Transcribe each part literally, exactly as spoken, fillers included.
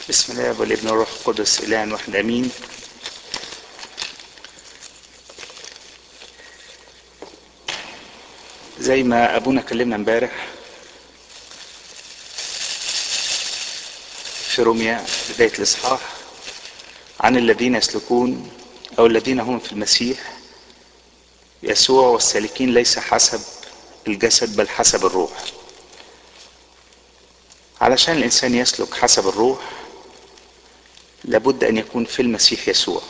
بسم الله والابن والروح القدس إله واحد امين. زي ما ابونا كلمنا امبارح في روميا بداية الاصحاح عن الذين يسلكون او الذين هم في المسيح يسوع والسالكين ليس حسب الجسد بل حسب الروح. علشان الانسان يسلك حسب الروح لابد ان يكون في المسيح يسوع،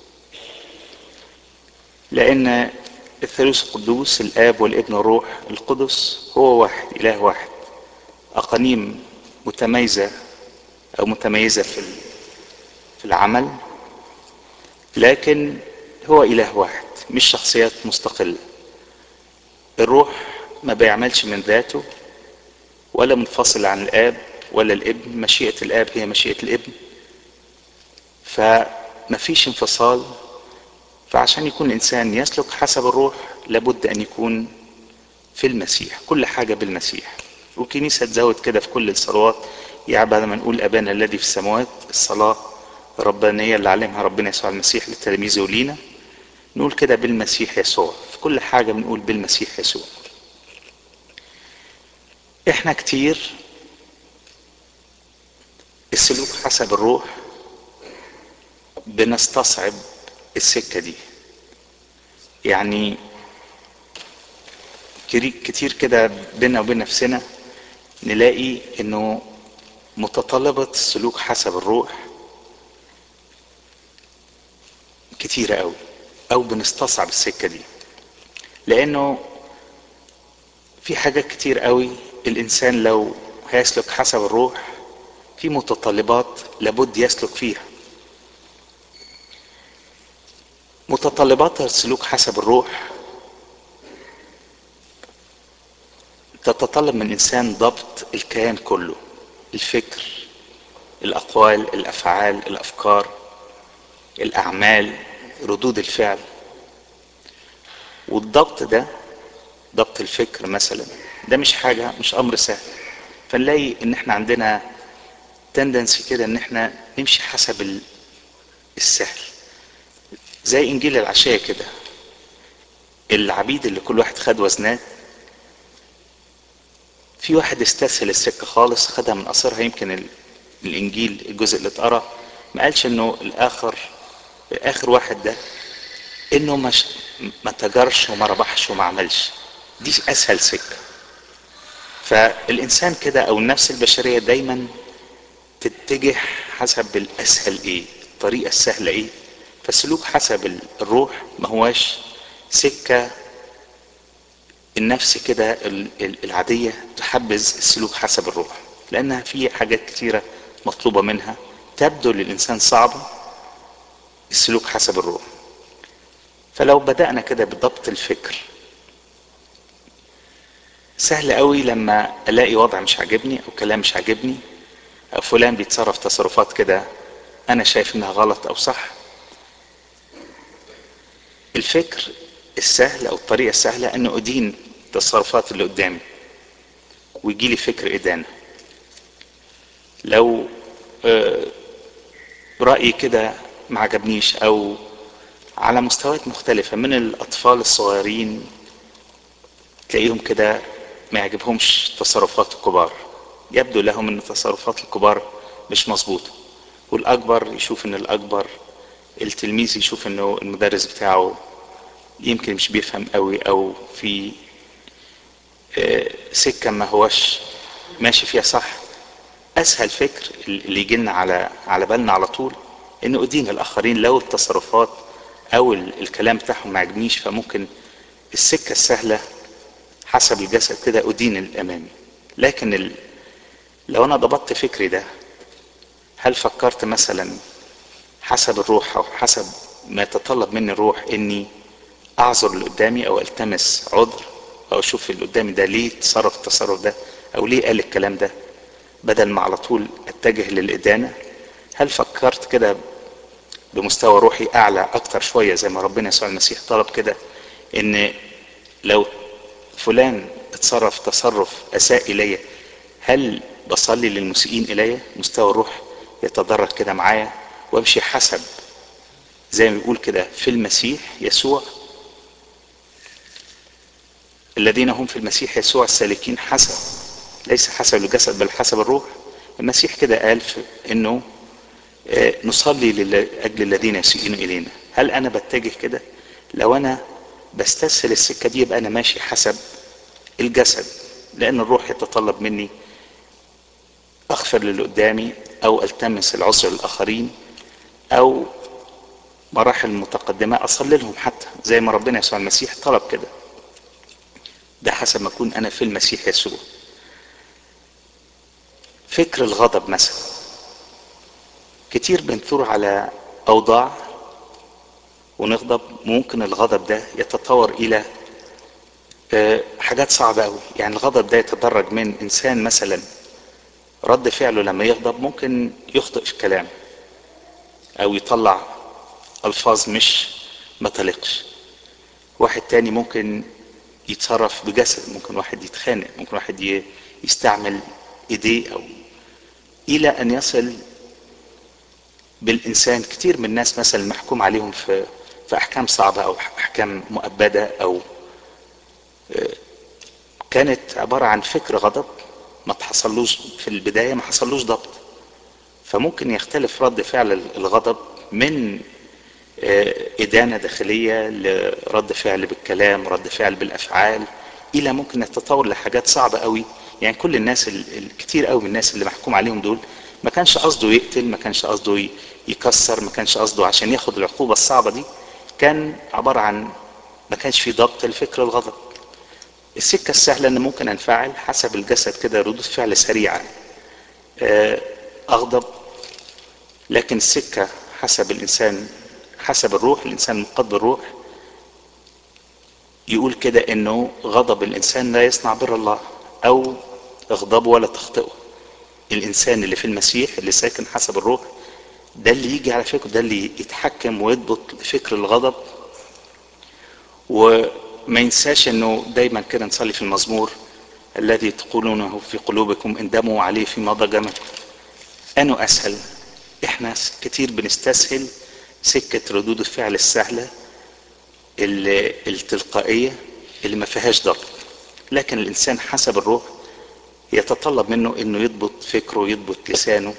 لان الثالوث القدوس الاب والابن والروح القدس هو واحد، اله واحد، اقانيم متميزة او متميزة في في العمل، لكن هو اله واحد مش شخصيات مستقلة. الروح ما بيعملش من ذاته ولا منفصل عن الاب ولا الابن، مشيئة الاب هي مشيئة الابن، فما فيش انفصال. فعشان يكون الانسان يسلك حسب الروح لابد ان يكون في المسيح، كل حاجة بالمسيح. والكنيسة تزود كده في كل الصلوات، يعني بعد ما نقول ابانا الذي في السماوات، الصلاة الربانية اللي علمها ربنا يسوع المسيح للتلاميذ ولينا، نقول كده بالمسيح يسوع. في كل حاجة بنقول بالمسيح يسوع. احنا كتير السلوك حسب الروح بنستصعب السكة دي، يعني كتير كده بينا وبين نفسنا نلاقي انه متطلبة السلوك حسب الروح كتيرة قوي، او بنستصعب السكة دي، لانه في حاجات كتير قوي الانسان لو هيسلك حسب الروح في متطلبات لابد يسلك فيها. متطلبات السلوك حسب الروح تتطلب من الانسان ضبط الكيان كله، الفكر، الاقوال، الافعال، الافكار، الاعمال، ردود الفعل. والضبط ده، ضبط الفكر مثلا، ده مش حاجة، مش امر سهل. فنلاقي ان احنا عندنا تندنسي كده ان احنا نمشي حسب السهل، زي انجيل العشية كده. العبيد اللي كل واحد خد وزنات، في واحد استسهل السكة خالص، خدها من قصرها. يمكن الانجيل الجزء اللي اتقرا ما قالش انه الاخر اخر واحد ده انه مش ما تجرش وما ربحش وما عملش، دي اسهل سكة. فالانسان كده او النفس البشرية دايما تتجه حسب الاسهل ايه، الطريقة السهلة ايه. فالسلوك حسب الروح ما هواش سكة النفس كده العادية تحبذ السلوك حسب الروح، لانها في حاجات كتيرة مطلوبة منها تبدو للانسان صعبة السلوك حسب الروح. فلو بدأنا كده بضبط الفكر، سهل قوي لما الاقي وضع مش عاجبني او كلام مش عاجبني او فلان بيتصرف تصرفات كده انا شايف انها غلط او صح، الفكر السهل او الطريقة السهلة انه ادين التصرفات اللي قدامي ويجي لي فكر ادانة. لو رأيي كده ما عجبنيش، او على مستويات مختلفة من الاطفال الصغيرين تلاقيهم كده ما يعجبهمش تصرفات الكبار، يبدو لهم ان تصرفات الكبار مش مظبوطة، والاكبر يشوف ان الاكبر، التلميذ يشوف انه المدرس بتاعه يمكن مش بيفهم قوي او في سكة ما هوش ماشي فيها صح. اسهل فكر اللي يجيلنا على على بالنا على طول انه ادين الاخرين لو التصرفات او الكلام بتاعهم ما عجبنيش، فممكن السكة السهلة حسب الجسد كده ادين الامامي. لكن ال... لو انا ضبطت فكري ده، هل فكرت مثلا حسب الروح او حسب ما يتطلب مني الروح اني اعذر اللي قدامي او التمس عذر او اشوف اللي قدامي ده ليه تصرف التصرف ده او ليه قال الكلام ده بدل ما على طول اتجه للإدانة؟ هل فكرت كده بمستوى روحي اعلى اكتر شوية زي ما ربنا يسوع المسيح طلب كده، ان لو فلان اتصرف تصرف اساء الي هل بصلي للمسيئين الي؟ مستوى الروح يتدرج كده معايا وامشي حسب زي ما بيقول كده في المسيح يسوع، الذين هم في المسيح يسوع السالكين حسب، ليس حسب الجسد بل حسب الروح. المسيح كده قال انه نصلي لاجل الذين يسيئون الينا. هل انا بتجه كده؟ لو انا بستسهل السكه دي يبقى انا ماشي حسب الجسد، لان الروح يتطلب مني اغفر للي قدامي او التمس العذر للاخرين او مراحل متقدمه اصلي لهم حتى زي ما ربنا يسوع المسيح طلب كده. ده حسب ما اكون انا في المسيح يسوع. فكر الغضب مثلا، كتير بنثور على اوضاع ونغضب، ممكن الغضب ده يتطور الى حاجات صعبة قوي. يعني الغضب ده يتدرج من انسان مثلا رد فعله لما يغضب ممكن يخطئ في كلامه او يطلع الفاظ مش ما تليقش. واحد تاني ممكن يتصرف بجسد، ممكن واحد يتخانق، ممكن واحد يستعمل ايديه، او الى ان يصل بالانسان. كتير من الناس مثلا محكوم عليهم في في احكام صعبة او احكام مؤبدة او كانت عبارة عن فكر غضب ما تحصلوش في البداية، ما حصلوش ضبط. فممكن يختلف رد فعل الغضب من إدانة داخلية لرد فعل بالكلام، رد فعل بالأفعال، إلى ممكن يتطور لحاجات صعبة قوي. يعني كل الناس الكتير قوي من الناس اللي محكوم عليهم دول ما كانش قصده يقتل، ما كانش قصده يكسر، ما كانش قصده عشان ياخد العقوبة الصعبة دي، كان عبارة عن ما كانش في ضبط لفكر الغضب. السكة السهلة ان ممكن انفعل حسب الجسد كده، ردود فعل سريعة اغضب، لكن السكة حسب الانسان حسب الروح. الانسان المقاد بالروح يقول كده انه غضب الانسان لا يصنع بر الله، او اغضبه ولا تخطئه. الانسان اللي في المسيح اللي ساكن حسب الروح ده اللي يجي على فكره، ده اللي يتحكم ويضبط فكر الغضب. وما ينساش انه دايما كده نصلي في المزمور الذي تقولونه في قلوبكم اندموا عليه في مضى جمكم. انه اسهل، احنا كتير بنستسهل سكة ردود الفعل السهلة التلقائية اللي ما فيهاش ضبط. لكن الانسان حسب الروح يتطلب منه انه يضبط فكره، يضبط لسانه،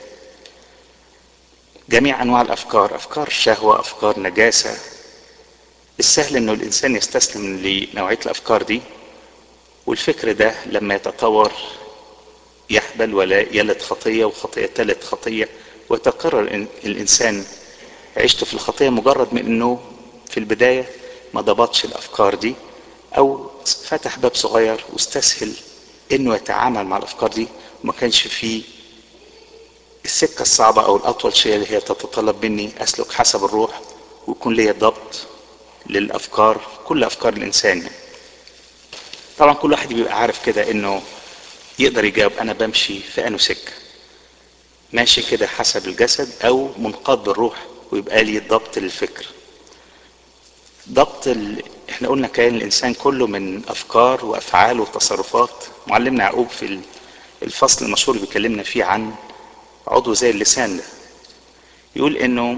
جميع انواع الافكار، افكار شهوة، افكار نجاسة. السهل انه الانسان يستسلم لنوعية الافكار دي، والفكر ده لما يتطور يحبل ولا يلد خطية، وخطية تلد خطية، وتكرر الانسان عيشته في الخطية مجرد من انه في البداية ما ضبطش الافكار دي او فتح باب صغير واستسهل انه يتعامل مع الافكار دي، وما كانش فيه السكة الصعبة او الاطول شيء اللي هي تتطلب مني اسلك حسب الروح ويكون لي ضبط للافكار، كل افكار الانسان. يعني طبعا كل واحد بيبقى عارف كده انه يقدر يجاوب انا بمشي في انه سكة، ماشي كده حسب الجسد او منقاد بالروح، ويبقى لي ضبط للفكر. ضبط ال... احنا قلنا كيان الانسان كله من افكار وافعال وتصرفات. معلمنا يعقوب في الفصل المشهور اللي بيكلمنا فيه عن عضو زي اللسان ده يقول انه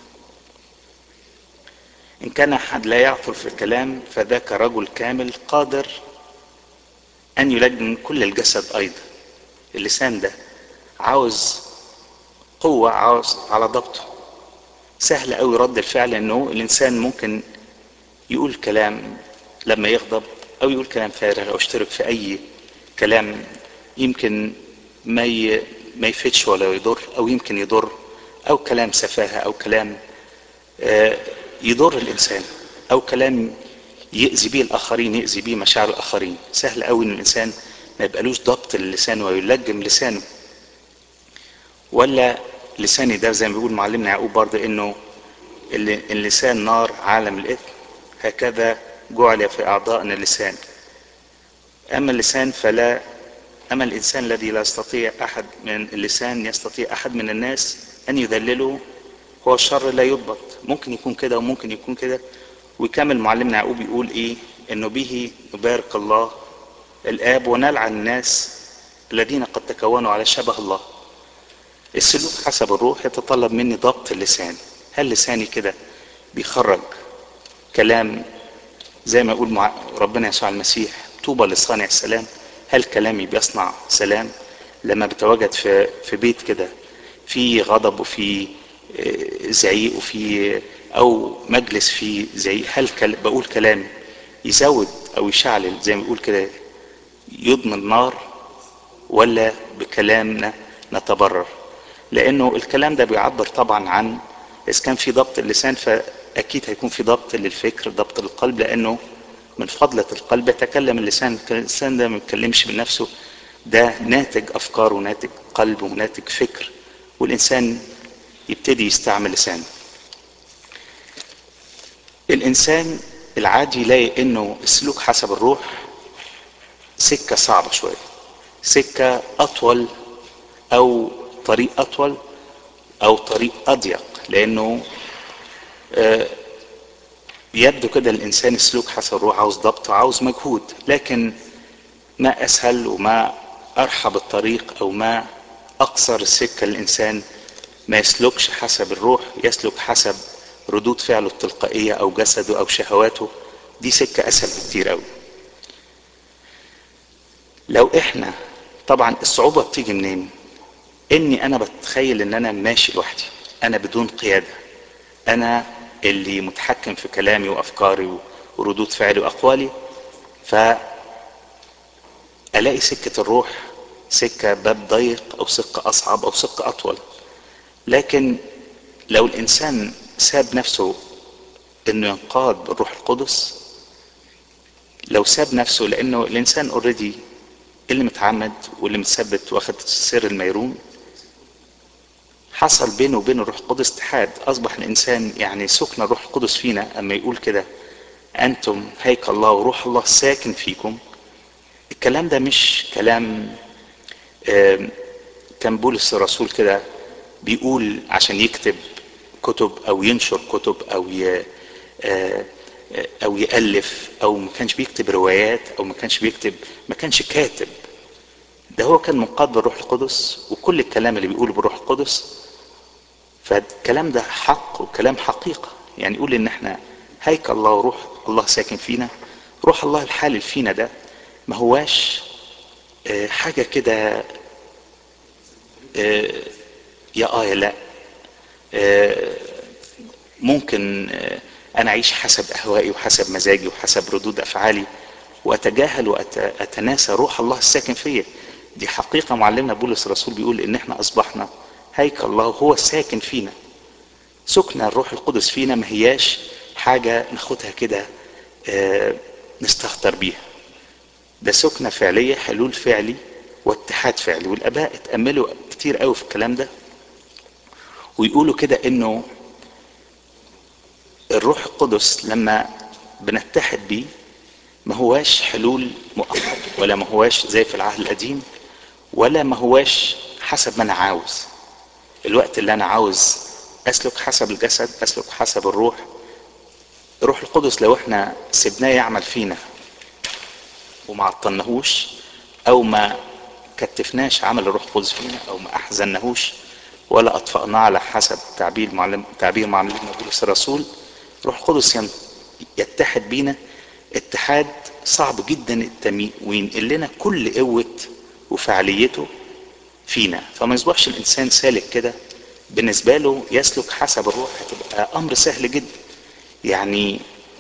ان كان احد لا يعثر في الكلام فذاك رجل كامل قادر ان يلجم كل الجسد ايضا. اللسان ده عاوز قوة، عاوز على ضبطه. سهل قوي رد الفعل، انه الانسان ممكن يقول كلام لما يغضب، او يقول كلام فارغ، او يشترك في اي كلام يمكن ما ي... ما يفيدش ولا يضر، او يمكن يضر، او كلام سفاهة، او كلام يضر الانسان، او كلام يأذي بيه الاخرين، يأذي بيه مشاعر الاخرين. سهل قوي ان الانسان ما يبقالوش ضبط اللسان ويلجم لسانه. ولا لساني ده زي ما بيقول معلمنا يعقوب برضه انه اللسان نار عالم الاثم، هكذا جعل في اعضائنا اللسان. اما اللسان فلا اما الانسان الذي لا يستطيع احد من اللسان يستطيع احد من الناس ان يذلله، هو الشر لا يضبط. ممكن يكون كده وممكن يكون كده. ويكمل معلمنا يعقوب يقول ايه؟ انه به نبارك الله الاب ونلعن الناس الذين قد تكونوا على شبه الله. السلوك حسب الروح يتطلب مني ضبط اللسان. هل لساني كده بيخرج كلام زي ما يقول مع ربنا يسوع المسيح طوبى لصانع السلام؟ هل كلامي بيصنع سلام؟ لما بتواجد في في بيت كده في غضب وفي زعيق وفي او مجلس فيه زعيق، هل كل بقول كلام يزود او يشعل زي ما بيقول كده يضمن نار، ولا بكلامنا نتبرر؟ لانه الكلام ده بيعبر طبعا عن اذا كان في ضبط اللسان فاكيد هيكون في ضبط للفكر، ضبط للقلب، لانه من فضلة القلب يتكلم اللسان. اللسان ده ما بيتكلمش من نفسه، ده ناتج افكار وناتج قلب وناتج فكر، والانسان يبتدي يستعمل لسانه. الانسان العادي يلاقي انه السلوك حسب الروح سكة صعبة شوية، سكة اطول او طريق اطول او طريق اضيق، لانه آه يبدو كده الانسان السلوك حسب الروح عاوز ضبط، عاوز مجهود، لكن ما اسهل وما ارحب الطريق او ما اقصر السكة الانسان ما يسلكش حسب الروح، يسلك حسب ردود فعله التلقائية او جسده او شهواته. دي سكة اسهل بكتير قوي. لو احنا طبعا الصعوبة بتيجي منين؟ اني انا بتخيل ان انا ماشي لوحدي، انا بدون قيادة، انا اللي متحكم في كلامي وافكاري وردود فعلي واقوالي، فالاقي سكة الروح سكة باب ضيق او سكة اصعب او سكة اطول. لكن لو الانسان ساب نفسه انه ينقاد بالروح القدس، لو ساب نفسه، لانه الانسان اوريدي اللي متعمد واللي متثبت واخد سر الميرون حصل بينه وبين الروح القدس اتحاد، اصبح الانسان يعني سكن الروح القدس فينا. اما يقول كده انتم هيكل الله وروح الله ساكن فيكم، الكلام ده مش كلام كان بولس الرسول كده بيقول عشان يكتب كتب او ينشر كتب او ي... او يألف، او ما كانش بيكتب روايات، او ما كانش بيكتب، ما كانش كاتب. ده هو كان منقاد بالروح القدس، وكل الكلام اللي بيقوله بالروح القدس فالكلام ده حق وكلام حقيقة. يعني يقول ان احنا هيكل الله وروح الله ساكن فينا. روح الله الحالل فينا ده ما هواش حاجة كده يا اه يا لا. ممكن انا اعيش حسب اهوائي وحسب مزاجي وحسب ردود افعالي واتجاهل واتناسى روح الله الساكن فيا. دي حقيقة معلمنا بولس الرسول بيقول ان احنا اصبحنا هيكل الله وهو الساكن فينا. سكن الروح القدس فينا ما هياش حاجة ناخدها كده اه نستهتر بيها، ده سكنة فعلية، حلول فعلي واتحاد فعلي. والاباء اتأملوا كتير قوي في الكلام ده ويقولوا كده انه الروح القدس لما بنتحد بيه ما هواش حلول مؤقت، ولا ما هواش زي في العهد القديم، ولا ما هواش حسب ما انا عاوز. الوقت اللي انا عاوز اسلك حسب الجسد اسلك حسب الروح. الروح القدس لو احنا سبناه يعمل فينا وما عطلناهوش او ما كتفناش عمل الروح القدس فينا او ما احزناهوش ولا اطفأناه على حسب تعبير معلم تعبير معلمنا بولس الرسول، الروح القدس يتحد بينا اتحاد صعب جدا التمييز وينقل لنا كل قوة وفعاليته فينا. فما يصبحش الانسان سالك كده بالنسبة له يسلك حسب الروح، هتبقى امر سهل جدا. يعني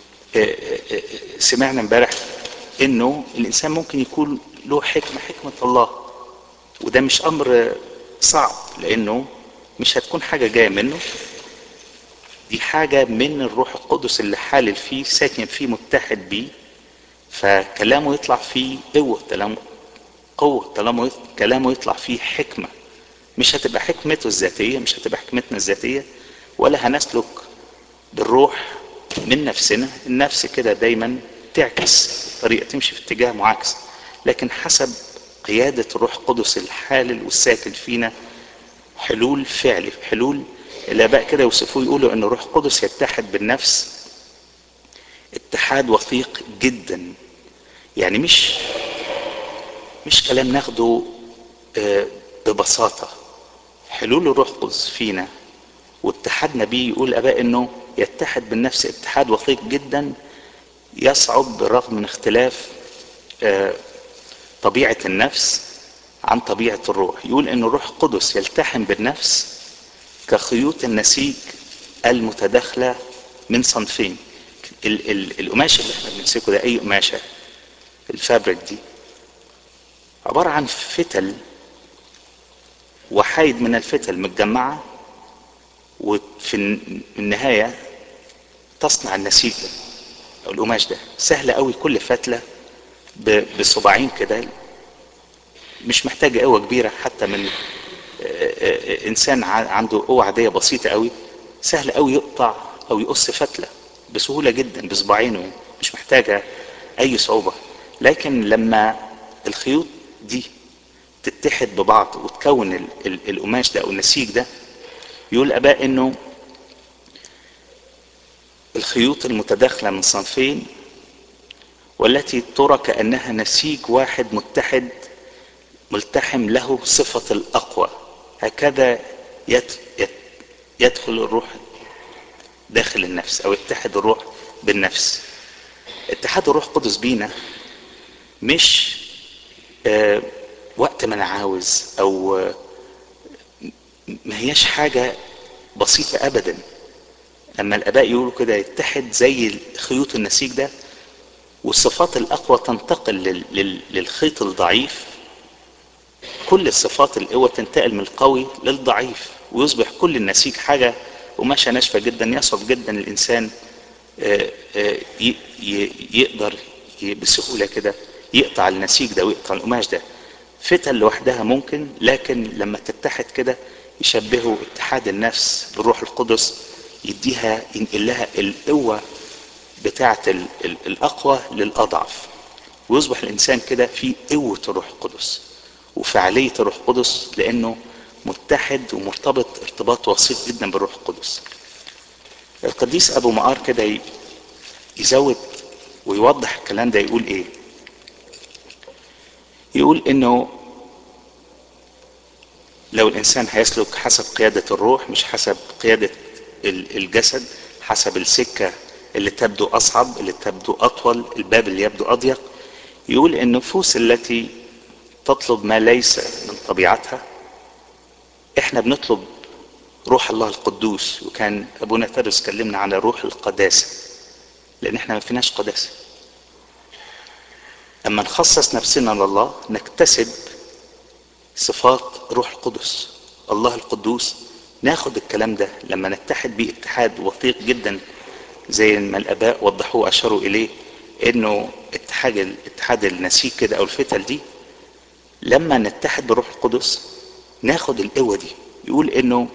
سمعنا امبارح انه الانسان ممكن يكون له حكمة حكمة الله، وده مش امر صعب لانه مش هتكون حاجة جاية منه، دي حاجة من الروح القدس اللي حالل فيه ساكن فيه متحد بيه، فكلامه يطلع فيه قوة، كلامه قوة، كلامه كلامه يطلع فيه حكمة. مش هتبقى حكمته الذاتية، مش هتبقى حكمتنا الذاتية، ولا هنسلك بالروح من نفسنا. النفس كده دايما تعكس الطريقة، تمشي في اتجاه معاكس، لكن حسب قيادة الروح القدس الحالل والساكن فينا حلول فعلي. حلول الاباء كده يوصفوه يقولوا ان الروح القدس يتحد بالنفس اتحاد وثيق جدا. يعني مش مش كلام ناخده ببساطة، حلول الروح القدس فينا واتحادنا بيه، يقول اباء انه يتحد بالنفس اتحاد وثيق جدا يصعب بالرغم من اختلاف آه طبيعة النفس عن طبيعة الروح. يقول ان الروح القدس يلتحم بالنفس كخيوط النسيج المتداخلة من صنفين. ال ال القماش اللي احنا بنمسكه ده، اي قماشة الفابريك دي، عبارة عن فتل وحيد من الفتل متجمعة، وفي النهاية تصنع النسيج ده او القماش ده. سهل قوي، كل فتلة بصباعين كده، مش محتاجة قوة كبيرة حتى من انسان عنده قوة عادية بسيطة قوي. سهل قوي يقطع او يقص فتلة بسهولة جدا بصباعينه، مش محتاجة اي صعوبة. لكن لما الخيوط دي تتحد ببعض وتكون القماش ده او النسيج ده، يقول اباء انه الخيوط المتداخلة من صنفين والتي ترى كأنها نسيج واحد متحد ملتحم له صفة الأقوى، هكذا يدخل الروح داخل النفس أو يتحد الروح بالنفس. اتحاد الروح القدس بينا مش آه وقت ما انا عاوز، او آه ما هياش حاجة بسيطة ابدا. اما الاباء يقولوا كده يتحد زي خيوط النسيج ده، والصفات الاقوى تنتقل لل لل للخيط الضعيف. كل الصفات القوة تنتقل من القوي للضعيف، ويصبح كل النسيج حاجة قماشة ناشفة جدا، يصعب جدا الانسان آه آه يقدر بسهولة كده يقطع النسيج ده ويقطع القماش ده. فتل لوحدها ممكن، لكن لما تتحد كده يشبهوا اتحاد النفس بالروح القدس، يديها ينقل لها القوة بتاعة الأقوى للأضعف، ويصبح الإنسان كده في قوة الروح القدس وفعالية الروح القدس، لأنه متحد ومرتبط ارتباط وثيق جدا بالروح القدس. القديس أبو مقار كده يزود ويوضح الكلام ده. يقول إيه؟ يقول إنه لو الانسان هيسلك حسب قيادة الروح مش حسب قيادة الجسد، حسب السكة اللي تبدو اصعب، اللي تبدو اطول، الباب اللي يبدو اضيق، يقول النفوس التي تطلب ما ليس من طبيعتها، احنا بنطلب روح الله القدوس. وكان ابونا ترس كلمنا على روح القداسة، لان احنا ما فيناش قداسة. اما نخصص نفسنا لله نكتسب صفات روح القدس الله القدوس. ناخد الكلام ده لما نتحد بيه اتحاد وثيق جدا زي ما الاباء وضحوه اشاروا اليه، انه اتحاد اتحاد النسيج كده او الفتل دي، لما نتحد بروح القدس ناخد القوة دي. يقول انه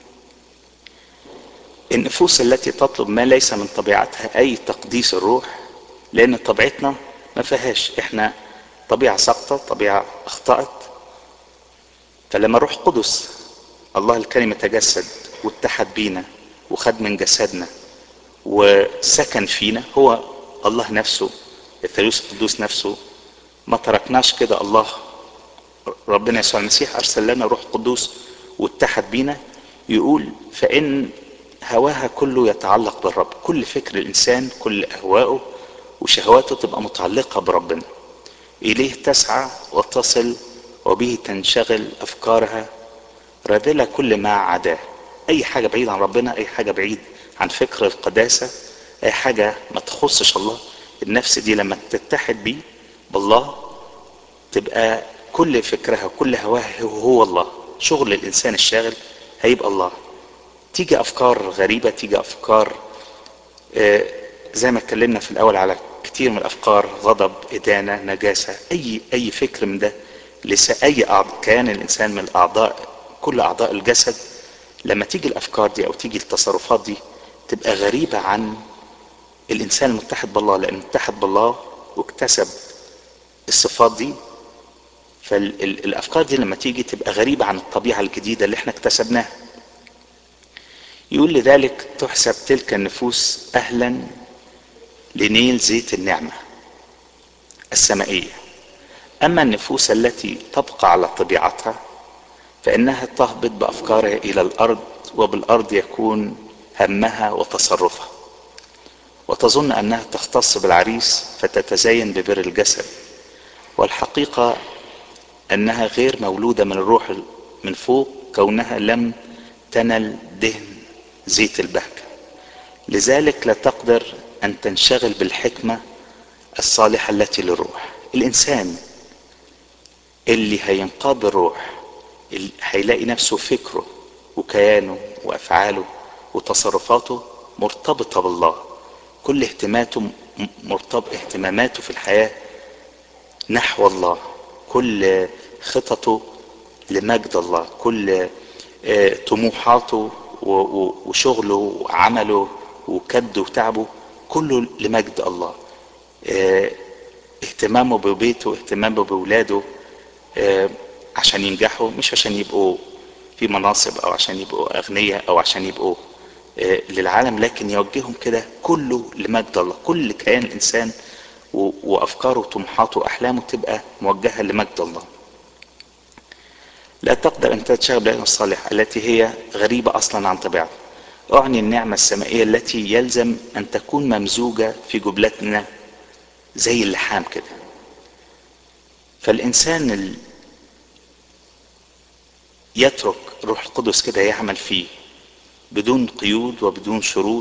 النفوس التي تطلب ما ليس من طبيعتها، اي تقديس الروح، لان طبيعتنا ما فيهاش، احنا طبيعة ساقطة، طبيعة اخطأت. فلما الروح القدس الله الكلمة تجسد واتحد بينا وخد من جسدنا وسكن فينا، هو الله نفسه الثالوث القدوس نفسه، ما تركناش كده. الله ربنا يسوع المسيح ارسل لنا روح قدوس واتحد بينا. يقول فان هواها كله يتعلق بالرب، كل فكر الانسان كل اهواءه وشهواته تبقى متعلقة بربنا، اليه تسعى وتصل وبه تنشغل افكارها، راذلة كل ما عداه. اي حاجة بعيد عن ربنا، اي حاجة بعيد عن فكر القداسة، اي حاجة ما تخصش الله، النفس دي لما تتحد بيه بالله تبقى كل فكرها وكل هواها هو الله. شغل الانسان الشاغل هيبقى الله. تيجي افكار غريبة، تيجي افكار آه زي ما اتكلمنا في الاول على كتير من الافكار، غضب، ادانة، نجاسة، اي اي فكر من ده لسه اي أعضاء كان الانسان من الاعضاء، كل اعضاء الجسد، لما تيجي الافكار دي او تيجي التصرفات دي تبقى غريبة عن الانسان المتحد بالله، لانه اتحد بالله واكتسب الصفات دي. فالافكار دي لما تيجي تبقى غريبة عن الطبيعة الجديدة اللي احنا اكتسبناها. يقول لذلك تحسب تلك النفوس اهلا لنيل زيت النعمة السمائية. اما النفوس التي تبقى على طبيعتها فإنها تهبط بأفكارها إلى الأرض، وبالأرض يكون همها وتصرفها، وتظن أنها تختص بالعريس فتتزين ببر الجسد، والحقيقة أنها غير مولودة من الروح من فوق، كونها لم تنل دهن زيت البهجة. لذلك لا تقدر أن تنشغل بالحكمة الصالحة التي للروح. الإنسان اللي هينقاد بالروح اللي هيلاقي نفسه فكره وكيانه وأفعاله وتصرفاته مرتبطة بالله. كل اهتماماته مرتبط اهتماماته في الحياة نحو الله، كل خططه لمجد الله، كل طموحاته وشغله وعمله وكده وتعبه كله لمجد الله. اهتمامه ببيته، اهتمامه بولاده عشان ينجحوا، مش عشان يبقوا في مناصب او عشان يبقوا اغنياء او عشان يبقوا للعالم، لكن يوجههم كده كله لمجد الله. كل كيان الانسان وافكاره وطموحاته واحلامه تبقى موجهة لمجد الله. لا تقدر ان تتشغل بالعلم الصالح التي هي غريبة اصلا عن طبيعته. اعني النعمة السمائية التي يلزم ان تكون ممزوجة في جبلتنا زي اللحام كده. فالانسان يترك روح القدس كده يعمل فيه بدون قيود وبدون شروط،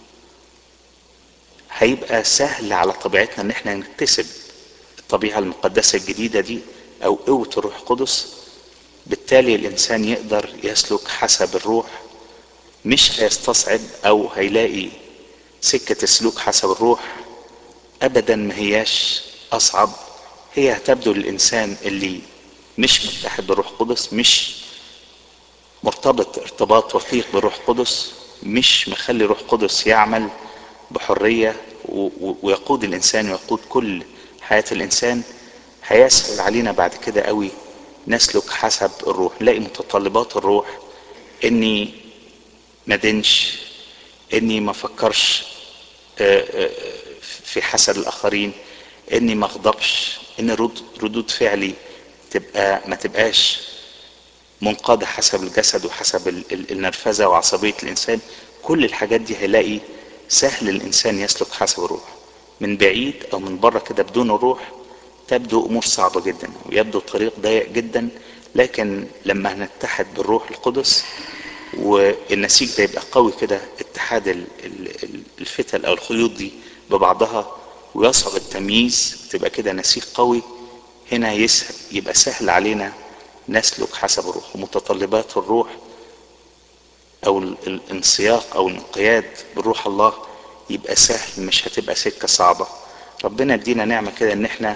هيبقى سهل على طبيعتنا ان احنا نكتسب الطبيعة المقدسة الجديدة دي او قوة الروح القدس. بالتالي الانسان يقدر يسلك حسب الروح، مش هيستصعب او هيلاقي سكة السلوك حسب الروح ابدا ما هياش اصعب. هي هتبدو للانسان اللي مش متحد بالروح القدس، مش مرتبط ارتباط وثيق بالروح القدس، مش مخلي روح القدس يعمل بحرية ويقود الانسان ويقود كل حياة الانسان، هيسهل علينا بعد كده قوي نسلك حسب الروح. نلاقي متطلبات الروح اني ما دينش، اني ما فكرش في حسد الاخرين، اني ما اغضبش، ان ردود فعلي تبقى ما تبقاش منقادة حسب الجسد وحسب النرفزة وعصبية الانسان. كل الحاجات دي هيلاقي سهل الانسان يسلك حسب الروح. من بعيد او من بره كده بدون الروح تبدو امور صعبة جدا ويبدو طريق ضيق جدا، لكن لما هنتحد بالروح القدس والنسيج ده يبقى قوي كده، اتحاد الفتل او الخيوط دي ببعضها ويصعب التمييز، تبقى كده نسيج قوي. هنا يسهل يبقى سهل علينا نسلك حسب الروح ومتطلبات الروح او الانسياق او الانقياد بالروح الله يبقى سهل، مش هتبقى سكة صعبة. ربنا يدينا نعمة كده ان احنا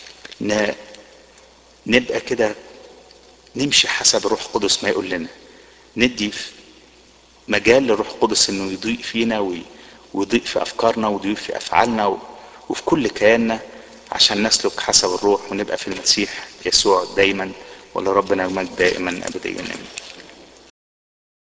نبقى كده نمشي حسب الروح القدس ما يقول لنا، ندي مجال للروح القدس انه يضيء فينا ويضيء في افكارنا ويضيء في افعالنا وفي كل كياننا عشان نسلك حسب الروح ونبقى في المسيح يسوع دايما. ولربنا المجد دائما ابديا.